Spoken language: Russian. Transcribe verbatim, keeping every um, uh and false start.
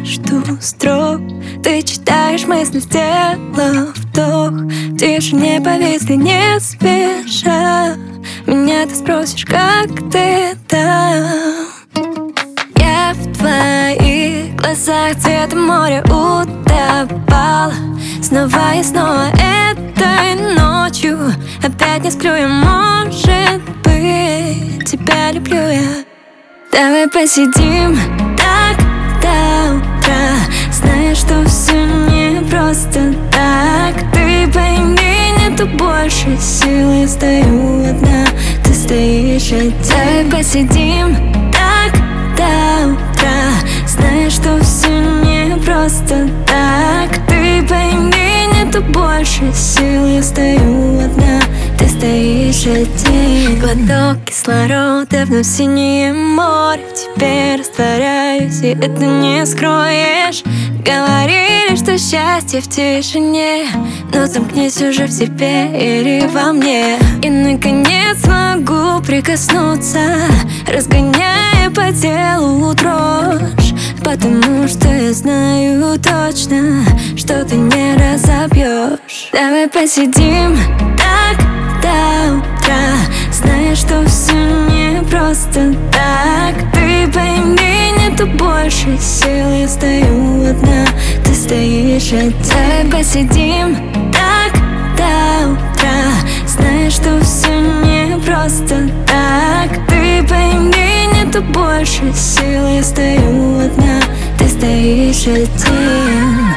между строк. Ты читаешь мысли, сделав вдох. В тишине повисли не спеша. Меня ты спросишь, как ты там. Я в твоих глазах цветом моря утопала. Снова и снова этой ночью. Опять не сплю я, может быть. Тебя люблю я. Давай посидим так до утра, зная, что все не просто так. Ты пойми, нету больше сил. Я стою одна, ты стоишь один. Давай посидим так до утра, зная, что все не просто так. Ты пойми, нету больше сил. Я стою одна, ты стоишь один. Глоток кислорода, вновь синее море. Теперь растворяюсь, и это не скроешь. Говорили, что счастье в тишине, но замкнись уже в себе или во мне. И наконец могу прикоснуться, разгоняя по телу дрожь. Потому что я знаю точно, что ты не разобьешь. Давай посидим так до утра, зная, что все не просто так. Ты пойми, нету больше сил. Я стою одна, ты стоишь один. Давай посидим так до утра, зная, что все не просто так. Ты пойми, нету больше сил. Я стою одна, ты стоишь один.